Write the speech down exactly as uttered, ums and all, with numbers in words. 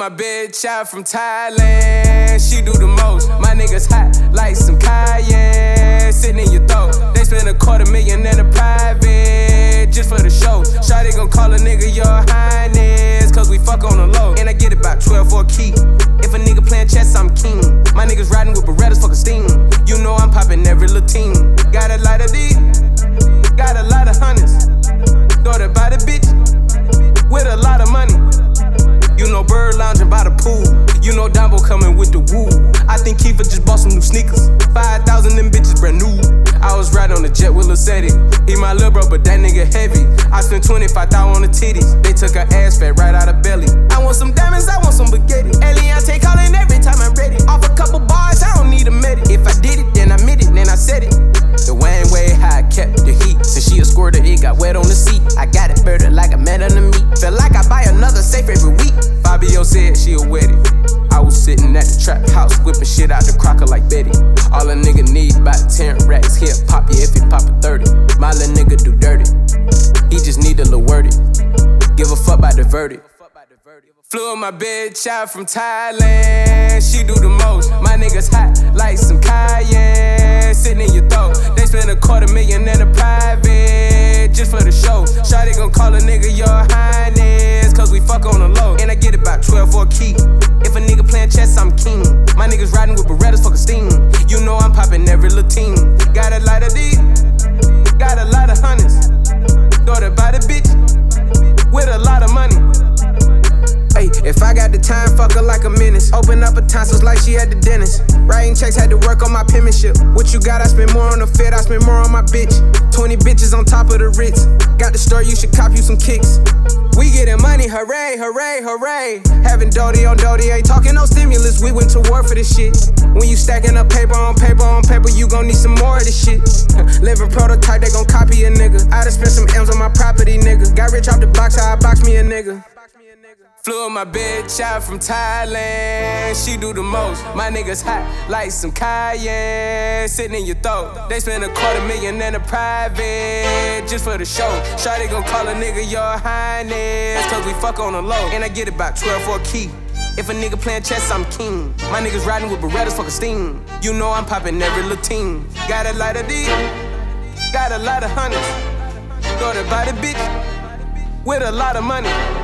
my bitch out from Thailand, she do the most. My niggas hot like some cayenne, sitting in your throat. They spend a quarter million in a private, just for the show. Shawty gon' call a nigga your highness, cause we fuck on the low. And I get about twelve for a key. If a nigga playin' chess, I'm king. My niggas riding with Berettas, fuck a steam. You know I'm poppin' every little team. Got a lot of D, got a lot of hundreds. Daughter by the bitch, with a lot of money. You know Bird lounging by the pool. You know Dumbo coming with the woo. I think Kiefer just bought some new sneakers. five thousand them bitches brand new. I was riding on the jet with Lil Seti. He my lil' bro, but that nigga heavy. I spent twenty-five thousand on the titties. They took her ass fat right out of belly. I want some diamonds, I want some spaghetti. Eliante calling every time I'm ready. Off a couple bars, I don't need a medic. If I did it, then I meant it, then I said it. The Wayne way how I kept the heat. Since she a squirter, it got wet on the seat. I got it birded like a man on the meat. Feel like I buy another safe every week. Fabio said she a wet it. I was sitting at the trap house, whipping shit out the crocker like Betty. All a nigga need about ten racks. He'll pop you if he pop a thirty. My little nigga do dirty. He just need a little worded. Give a fuck about the verdict. Flew my bitch out from Thailand, she do the most. My niggas hot like some cayenne, sitting in your throat. They spend a quarter million in a private, just for the show. Shawty gon' call a nigga your highness, cause we fuck on the low. And I get about twelve for a key. If a nigga playin' chess, I'm king. My niggas riding with Berettas, fuck a steam. You know I'm poppin' every little team. Got a lot of D, got a lot of hundreds. Daughter by the bitch, with a lot of money. Ay, if I got the time, fuck her like a menace. Open up her tonsils like she at the dentist. Writing checks, had to work on my penmanship. What you got? I spend more on the fit, I spend more on my bitch. twenty bitches on top of the Ritz. Got the store, you should cop you some kicks. We getting money, hooray, hooray, hooray. Having Dodie on Dodie, ain't talking no stimulus. We went to war for this shit. When you stacking up paper on paper on paper, you gon' need some more of this shit. Living prototype, they gon' copy a nigga. I done spent some M's on my property, nigga. Got rich off the box, how I box me a nigga. Flew my bitch out from Thailand, she do the most. My niggas hot like some cayenne, sitting in your throat. They spend a quarter million in a private, just for the show. Shawty gon' call a nigga your highness, cause we fuck on the low. And I get about twelve for a key. If a nigga playin' chess, I'm king. My niggas riding with Berettas, fuck a steam. You know I'm poppin' every little team. Got a lot of D, got a lot of hundreds. Daughter by the bitch, with a lot of money.